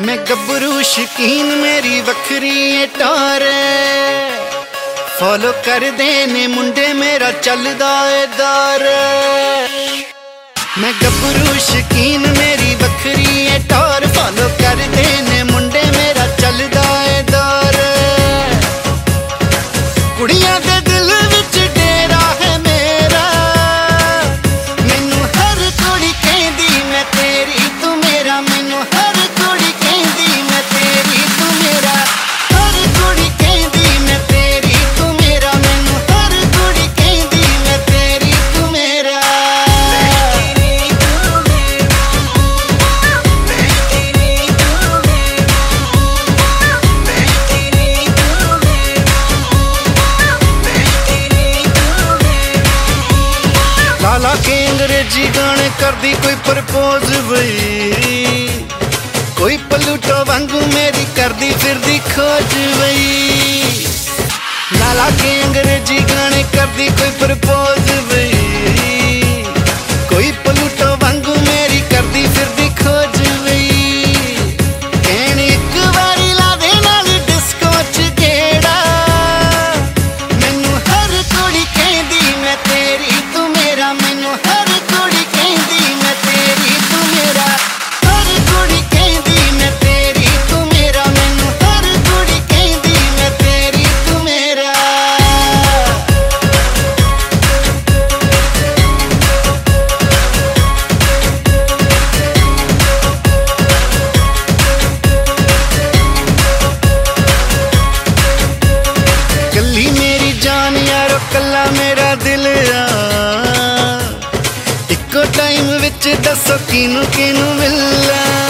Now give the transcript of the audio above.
मैं गब्बरू शकीन मेरी वखरी टार फॉलो कर देने मुंडे मेरा चलदा है दार। मैं गब्बरू शकीन मेरी वखरी टार फॉलो कर देने मुंडे मेरा चलदा है दार। कुड़ियां दे दिल विच डेरा है मेरा मैनू हर कुड़ी कहंदी मैं तेरी तू मेरा। मैनू हर कुड़ी कहंदी मैं तेरी तू मेरा। हर कुड़ी कहंदी मैं तेरी तू मेरा। मैनू हर कुड़ी कहंदी मैं तेरी तू मेरा। लाला के अंग्रेजी गाने करदी कोई प्रपोज बई कोई पलूटो वांगू मेरी करदी फिरदी खोज बई। लाला के अंग्रेजी गाने करदी कोई प्रपोज बई कोई पलूटो वांगू मेरी करदी फिरदी खोज बई। कहने एक बारी ला दे नाल डिस्को च गेड़ा मैनू हर कुड़ी कहंदी मैं तेरी तू मेरा। मैनू हर कुड़ी कहंदी मैं तेरी तू मेरा। हर कुड़ी कहंदी मैं तेरी तू मेरा। मैनू हर कुड़ी कहंदी मैं तेरी तू मेरा। कल्ली मेरी जान यारो कल्ला मेरा दिल आ इको टाइम विच दसो किनू किनू मिलना।